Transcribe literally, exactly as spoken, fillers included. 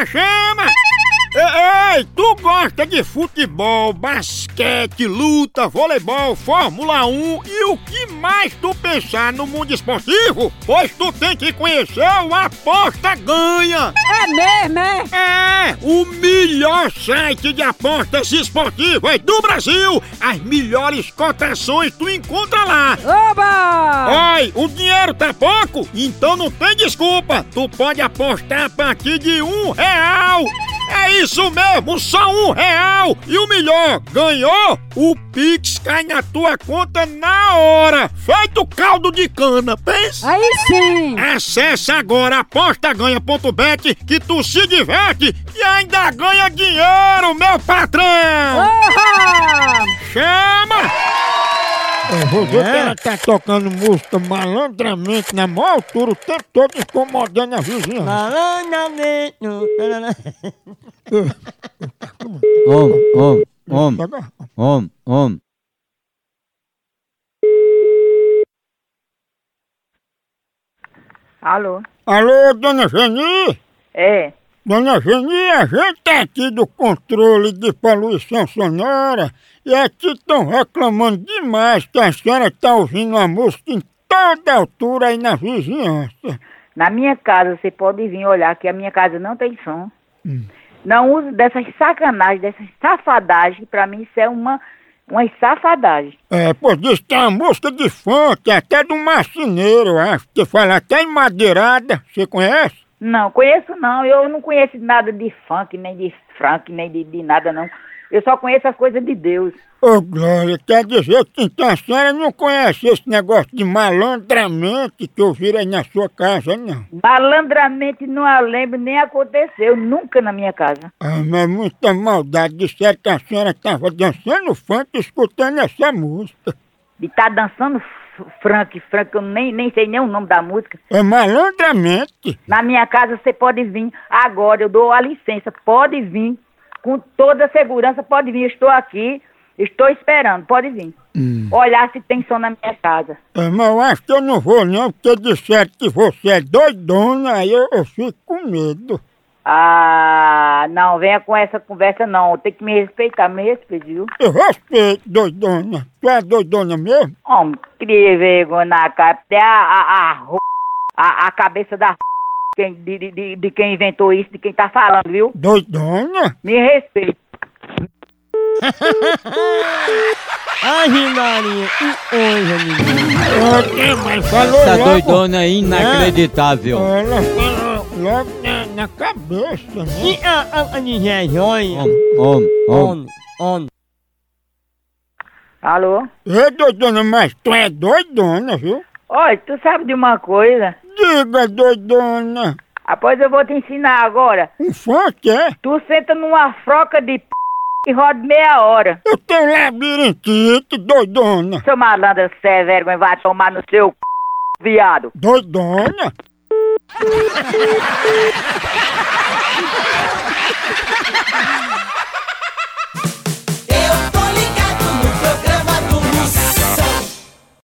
chama, chama! Ei, ei, tu gosta de futebol, basquete, luta, voleibol, Fórmula um e o que mais tu pensar no mundo esportivo? Pois tu tem que conhecer o Aposta Ganha! É mesmo, é? É, o melhor site de apostas esportivas do Brasil! As melhores cotações tu encontra lá! Oba! Oi, o dinheiro tá pouco? Então não tem desculpa! Tu pode apostar a partir de um real! É isso mesmo, só um real! E o melhor, ganhou? O Pix cai na tua conta na hora! Feito caldo de cana, pensa? Aí sim! Acesse agora aposta ganha ponto bet que tu se diverte e ainda ganha dinheiro, meu patrão! Oba! Chama! Você é. tá tocando música malandramente na maior altura o tempo todo incomodando a vizinha. Malandramente. Om, om, om, om, om. Alô? Alô, dona Geni? É. Dona Geni, a gente tá aqui do controle de poluição sonora e aqui estão reclamando demais que a senhora tá ouvindo uma música em toda altura aí na vizinhança. Na minha casa, você pode vir olhar que a minha casa não tem som. Hum. Não uso dessas sacanagens, dessas safadagens. Pra mim isso é uma, uma safadagem. É, pois diz que é uma música de funk, até do marceneiro, eu acho, que fala até em madeirada, você conhece? Não, conheço não. Eu não conheço nada de funk, nem de funk, nem de, de nada não. Eu só conheço as coisas de Deus. Ô, Glória, quer dizer que então a senhora não conhece esse negócio de malandramente que eu vi aí na sua casa, não? Malandramente não a lembro, nem aconteceu, nunca na minha casa. Ah, mas muita maldade, disseram que a senhora estava dançando funk escutando essa música. E tá dançando funk, funk, eu nem, nem sei nem o nome da música. É malandramente. Na minha casa você pode vir agora, eu dou a licença, pode vir. Com toda a segurança, pode vir, eu estou aqui, estou esperando, pode vir. Hum. Olhar se tem som na minha casa. É, mas eu acho que eu não vou não, porque disseram que você é doidona, aí eu, eu fico com medo. Ah, não, venha com essa conversa não, tem que me respeitar, me respeite, viu? Eu respeito, doidona. Tu é doidona mesmo? Homem, cria vergonha na cara, até a, a, a, a, a cabeça da Quem, de, de, de quem inventou isso, de quem tá falando, viu? Doidona? Me respeita. Ai, Maria, que coisa, menina. Mas falou Essa logo. doidona é inacreditável. Ela falou logo na, na cabeça, né? E a, a, a de joia? Om, om, om. On, on. Alô? Ei, doidona, mas tu é doidona, viu? Olha, tu sabe de uma coisa? Diga, doidona. Após eu vou te ensinar agora. Um funk, é? Tu senta numa froca de p... e roda meia hora. Eu tenho labirintite, doidona. Seu malandro, você é vergonha, vai tomar no seu c... viado. Doidona?